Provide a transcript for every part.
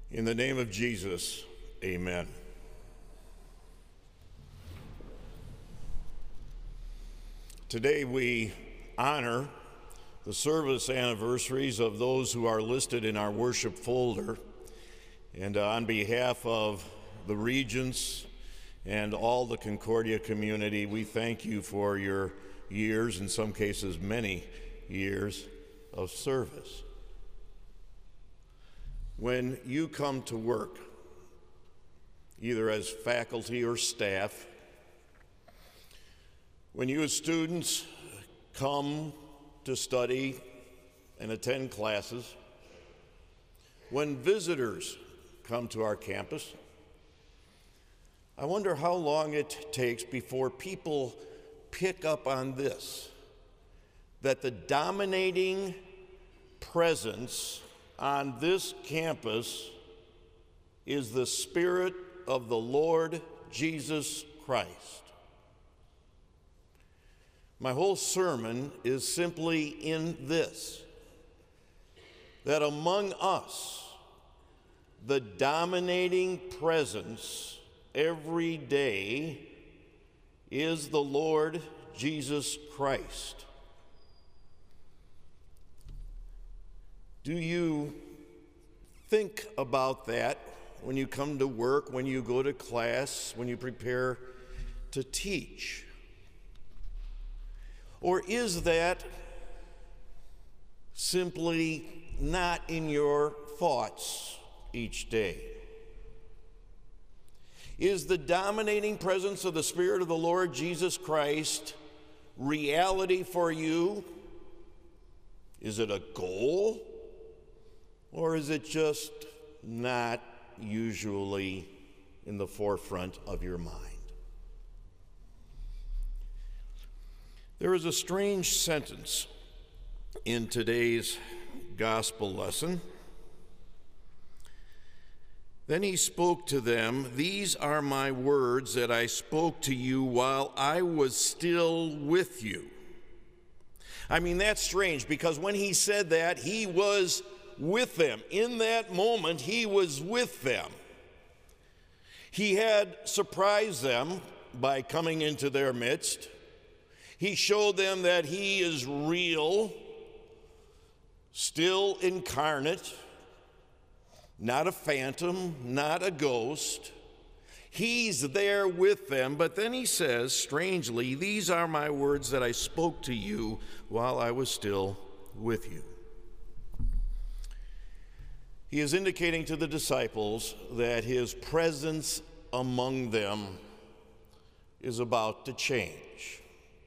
In the name of Jesus, amen. Today we honor the service anniversaries of those who are listed in our worship folder. And on behalf of the Regents and all the Concordia community, we thank you for your years, in some cases many years, of service. When you come to work, either as faculty or staff, when you as students come to study and attend classes, when visitors come to our campus, I wonder how long it takes before people pick up on this, that the dominating presence on this campus is the Spirit of the Lord Jesus Christ. My whole sermon is simply in this, that among us, the dominating presence every day is the Lord Jesus Christ. Do you think about that when you come to work, when you go to class, when you prepare to teach? Or is that simply not in your thoughts each day? Is the dominating presence of the Spirit of the Lord Jesus Christ reality for you? Is it a goal? Or is it just not usually in the forefront of your mind? There is a strange sentence in today's gospel lesson. Then he spoke to them, "These are my words that I spoke to you while I was still with you." I mean, that's strange, because when he said that, he was with them. In that moment, he was with them. He had surprised them by coming into their midst. He showed them that he is real, still incarnate, not a phantom, not a ghost. He's there with them, but then he says, strangely, "These are my words that I spoke to you while I was still with you." He is indicating to the disciples that his presence among them is about to change.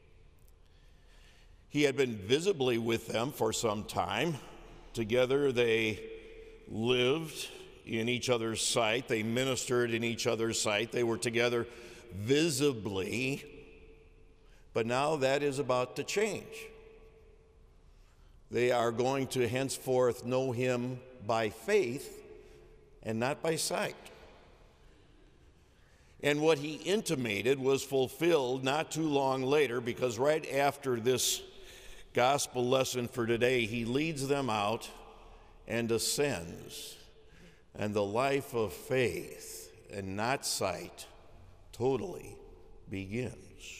He had been visibly with them for some time. Together they lived in each other's sight. They ministered in each other's sight. They were together visibly. But now that is about to change. They are going to henceforth know him by faith and not by sight. And what he intimated was fulfilled not too long later, because right after this gospel lesson for today, he leads them out and ascends, and the life of faith and not sight totally begins.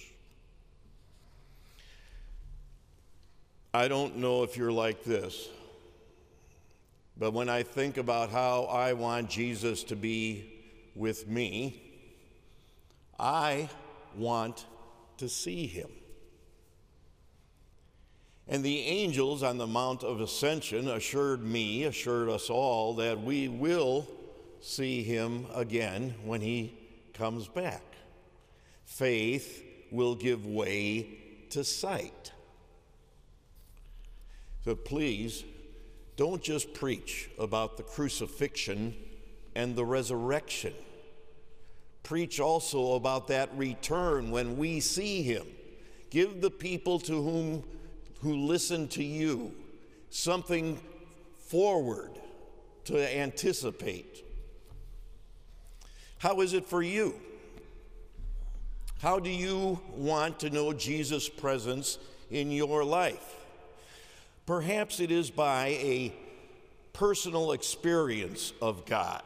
I don't know if you're like this, but when I think about how I want Jesus to be with me, I want to see him. And the angels on the Mount of Ascension assured us all, that we will see him again when he comes back. Faith will give way to sight. So please, don't just preach about the crucifixion and the resurrection. Preach also about that return when we see him. Give the people who listen to you something forward to anticipate. How is it for you? How do you want to know Jesus' presence in your life? Perhaps it is by a personal experience of God.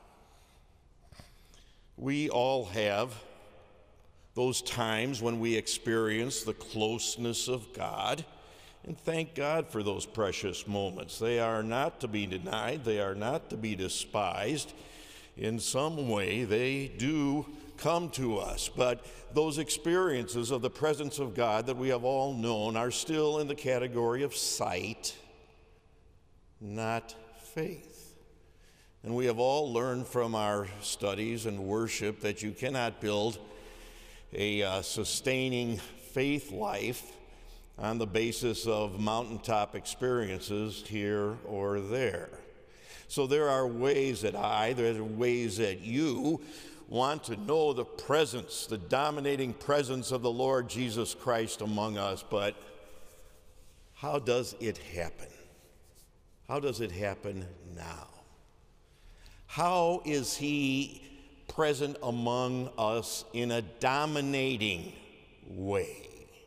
We all have those times when we experience the closeness of God, and thank God for those precious moments. They are not to be denied, they are not to be despised. In some way, they do come to us, but those experiences of the presence of God that we have all known are still in the category of sight, not faith. And we have all learned from our studies and worship that you cannot build a sustaining faith life on the basis of mountaintop experiences here or there. So there are ways that there are ways that you want to know the presence, the dominating presence of the Lord Jesus Christ among us, but how does it happen? How does it happen now? How is he present among us in a dominating way?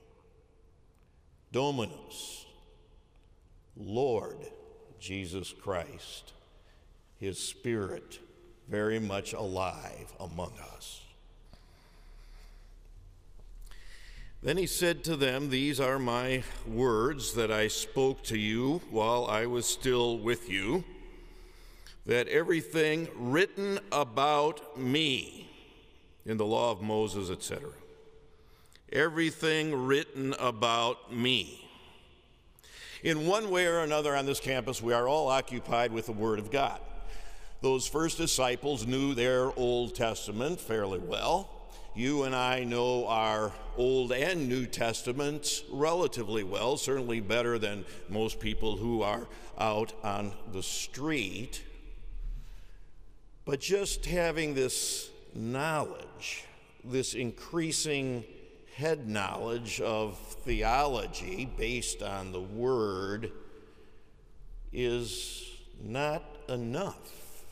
Dominus, Lord Jesus Christ, his Spirit very much alive among us. Then he said to them, "These are my words that I spoke to you while I was still with you, that everything written about me in the law of Moses, etc., everything written about me." In one way or another on this campus, we are all occupied with the Word of God. Those first disciples knew their Old Testament fairly well. You and I know our Old and New Testaments relatively well, certainly better than most people who are out on the street. But just having this knowledge, this increasing head knowledge of theology based on the Word, is not enough.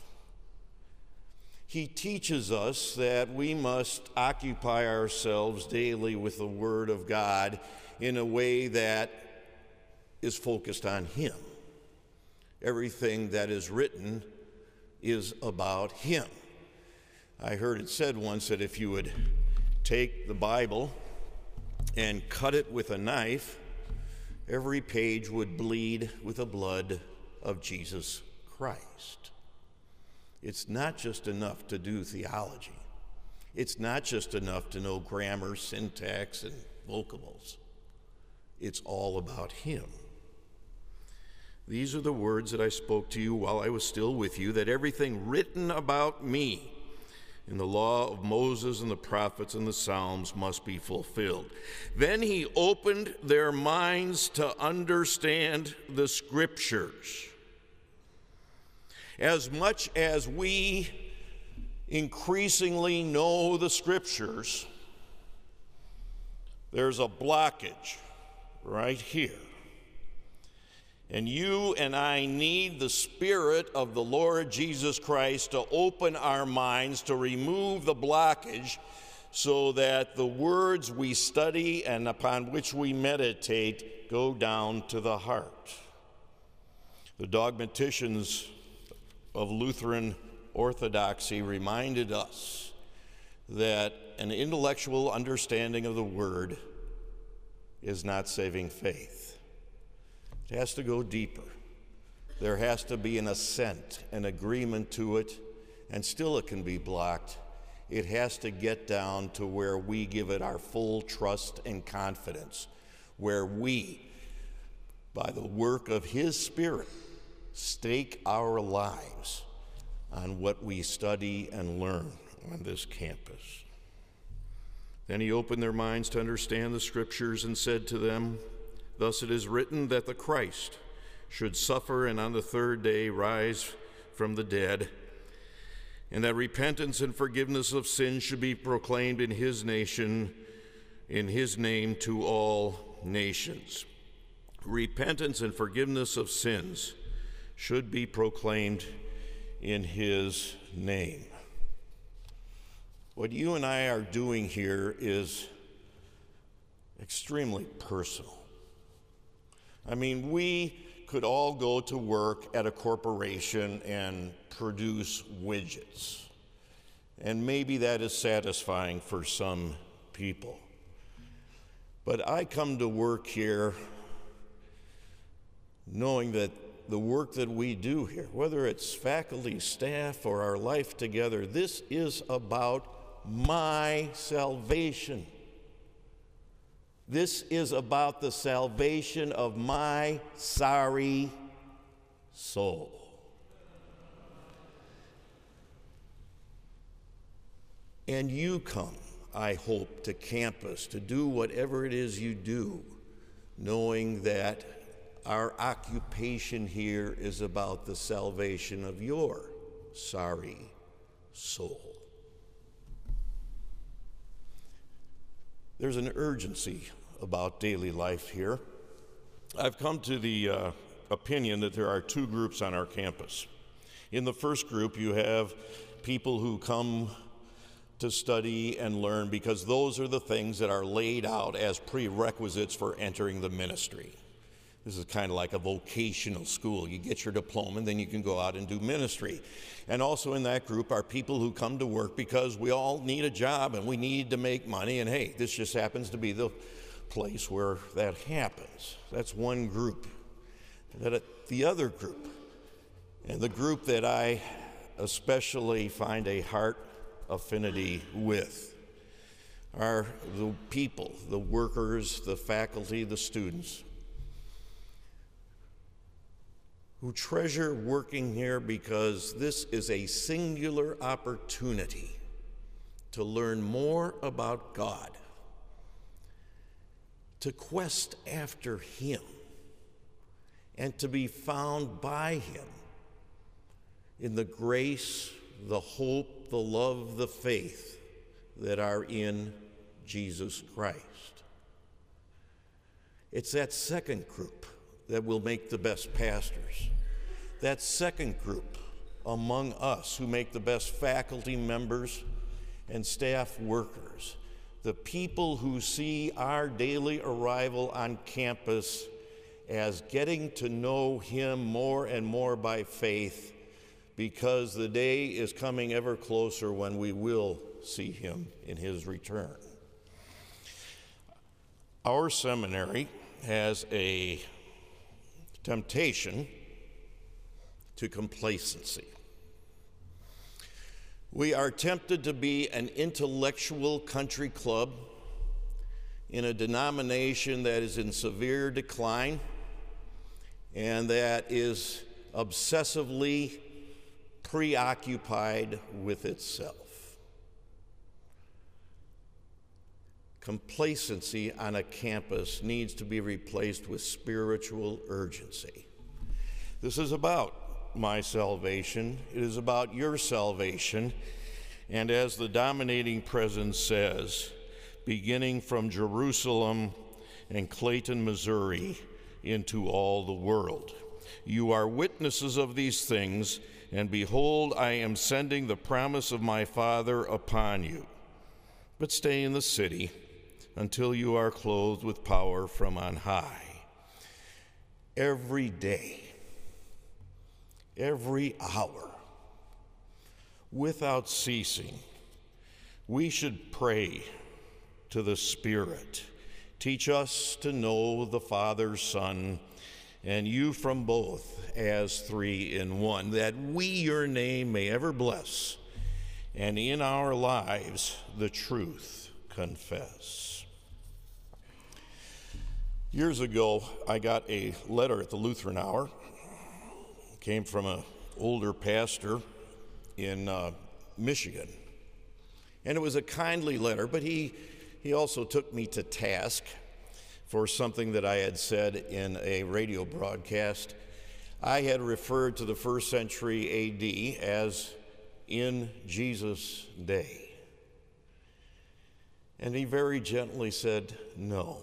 He teaches us that we must occupy ourselves daily with the Word of God in a way that is focused on Him. Everything that is written is about Him. I heard it said once that if you would take the Bible and cut it with a knife, every page would bleed with the blood of Jesus Christ. It's not just enough to do theology. It's not just enough to know grammar, syntax, and vocables. It's all about Him. These are the words that I spoke to you while I was still with you, that everything written about me in the law of Moses and the prophets and the Psalms must be fulfilled. Then he opened their minds to understand the Scriptures. As much as we increasingly know the Scriptures, there's a blockage right here. And you and I need the Spirit of the Lord Jesus Christ to open our minds, to remove the blockage, so that the words we study and upon which we meditate go down to the heart. The dogmaticians of Lutheran Orthodoxy reminded us that an intellectual understanding of the Word is not saving faith. It has to go deeper. There has to be an assent, an agreement to it, and still it can be blocked. It has to get down to where we give it our full trust and confidence, where we, by the work of His Spirit, stake our lives on what we study and learn on this campus. Then he opened their minds to understand the Scriptures and said to them, "Thus it is written that the Christ should suffer and on the third day rise from the dead, and that repentance and forgiveness of sins should be proclaimed in His nation, in His name to all nations." Repentance and forgiveness of sins should be proclaimed in His name. What you and I are doing here is extremely personal. I mean, we could all go to work at a corporation and produce widgets. And maybe that is satisfying for some people. But I come to work here knowing that the work that we do here, whether it's faculty, staff, or our life together, this is about my salvation. This is about the salvation of my sorry soul. And you come, I hope, to campus to do whatever it is you do, knowing that our occupation here is about the salvation of your sorry soul. There's an urgency about daily life here. I've come to the opinion that there are two groups on our campus. In the first group, you have people who come to study and learn because those are the things that are laid out as prerequisites for entering the ministry. This is kind of like a vocational school. You get your diploma, and then you can go out and do ministry. And also in that group are people who come to work because we all need a job and we need to make money. And hey, this just happens to be the place where that happens. That's one group. The other group, and the group that I especially find a heart affinity with, are the people, the workers, the faculty, the students, who treasure working here because this is a singular opportunity to learn more about God, to quest after Him, and to be found by Him in the grace, the hope, the love, the faith that are in Jesus Christ. It's that second group that will make the best pastors. That second group among us who make the best faculty members and staff workers, the people who see our daily arrival on campus as getting to know Him more and more by faith, because the day is coming ever closer when we will see Him in His return. Our seminary has a temptation to complacency. We are tempted to be an intellectual country club in a denomination that is in severe decline and that is obsessively preoccupied with itself. Complacency on a campus needs to be replaced with spiritual urgency. This is about my salvation. It is about your salvation. And as the dominating presence says, beginning from Jerusalem and Clayton, Missouri, into all the world. You are witnesses of these things, and behold, I am sending the promise of my Father upon you. But stay in the city until you are clothed with power from on high. Every day, every hour, without ceasing, we should pray to the Spirit. Teach us to know the Father, Son, and you from both as three in one, that we your name may ever bless, and in our lives the truth confess. Years ago, I got a letter at the Lutheran Hour. It came from an older pastor in Michigan. And it was a kindly letter, but he also took me to task for something that I had said in a radio broadcast. I had referred to the first century AD as in Jesus' day. And he very gently said, no,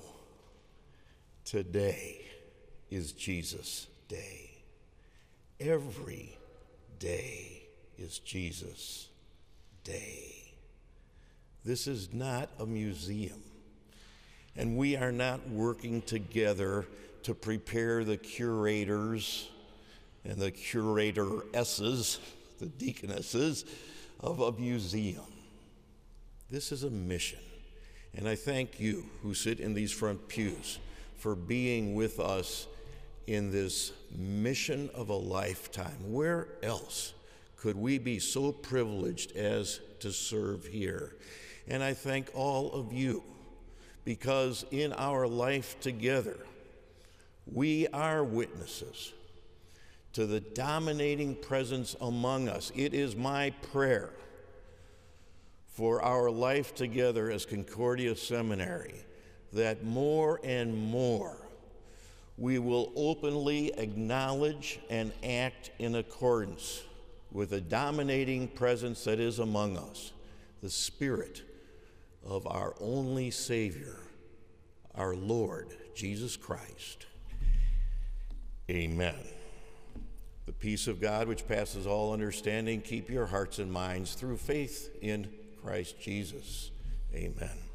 today is Jesus' day. Every day is Jesus' day. This is not a museum, and we are not working together to prepare the curators and the curatoresses, the deaconesses, of a museum. This is a mission. And I thank you who sit in these front pews for being with us in this mission of a lifetime. Where else could we be so privileged as to serve here? And I thank all of you, because in our life together, we are witnesses to the dominating presence among us. It is my prayer for our life together as Concordia Seminary that more and more we will openly acknowledge and act in accordance with the dominating presence that is among us, the Spirit of our only Savior, our Lord Jesus Christ. Amen. The peace of God, which passes all understanding, keep your hearts and minds through faith in Christ Jesus. Amen.